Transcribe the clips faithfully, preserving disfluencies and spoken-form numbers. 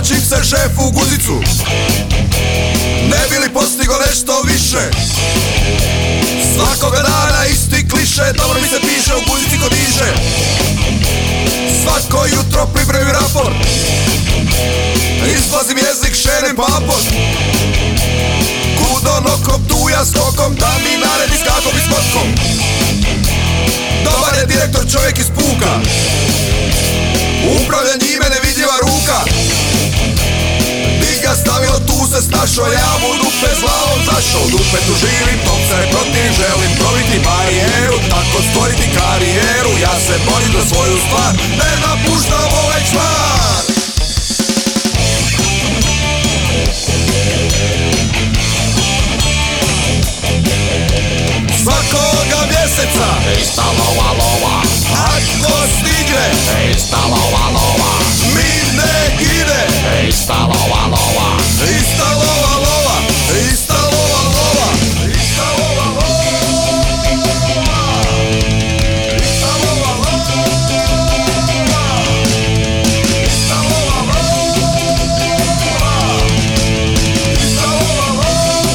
Natočim se šefu u guzicu, ne bi li postigo nešto više. Svakoga dana isti kliše, dobro mi se piše u guzici ko diže. Svako jutro pripremim raport, isplazim jezik, šerim papor. Kudo nokom, tuja skokom, da mi naredi skakom i spotkom. Dobar je direktor, čovjek iz puka, upravlja njime nevidljiva ruka. Di ga stavilo, tu se snašao, ja mu dupe s glavom zašao. U dupetu živim, tom se ne protiv, želim probiti barijeru, tako stvoriti karijeru. Ja se borim za svoju stvar, ne napuštam ovaj čvar. Svakoga mjeseca ista lova lova, ako stigne ista lova lova, mi ne ide. ista lova lova, Ista lova lova, ista lova lova, ista lova lova, ista lova lova, ista lova lova, ista lova lova.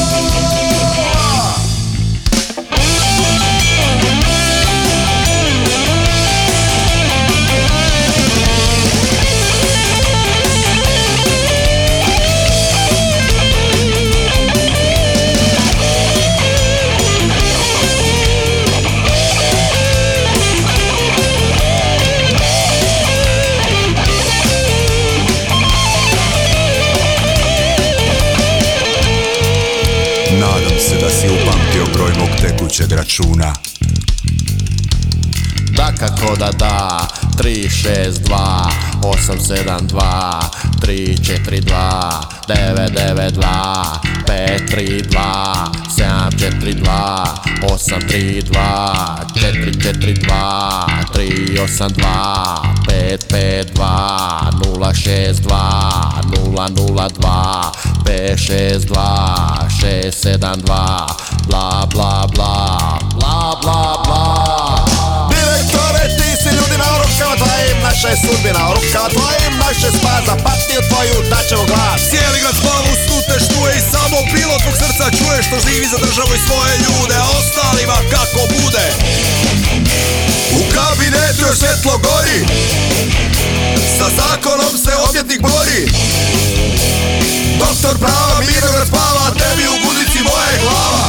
Nadam se da si upamtio broj mog tekućeg računa. dakako da da. Tri šest dva osam sedam dva tri četiri dva devet devet dva pet tri dva sedam četiri dva osam tri dva četiri četiri dva tri osam dva pet pet dva nula šest dva nula nula dva pet šest dva šest sedam dva bla bla bla bla bla bla. Direktore, ti si ljudima u rukama tvojim, naša je sudbina u rukama tvojim, naše spas za partiju tvoju daćemo glas. Cijeli grad spava u snu te štuje i samo bilo tvog srca čuje što živi za državu i svoje ljude, a ostalima kako bude. U kabinetu još svjetlo gori, sa zakonom se odvjetnik bori. Doktor prava mirno spava, tebi u guzici moja je glava.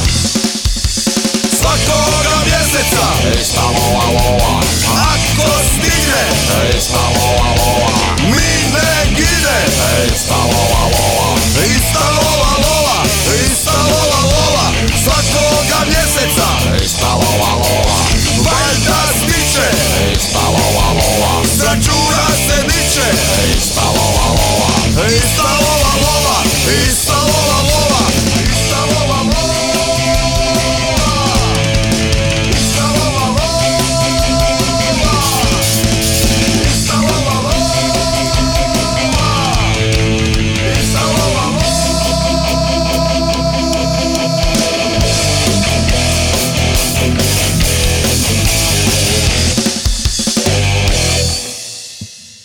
Svakoga mjeseca ista lova lova, ako stigne ista lova lova, mi ne gine. ista lova lova, Ista lova lova, ista lova lova, svakoga mjeseca ista lova lova, valjda stiče, ista lova lova, s računa se diče. ista lova lova, Ista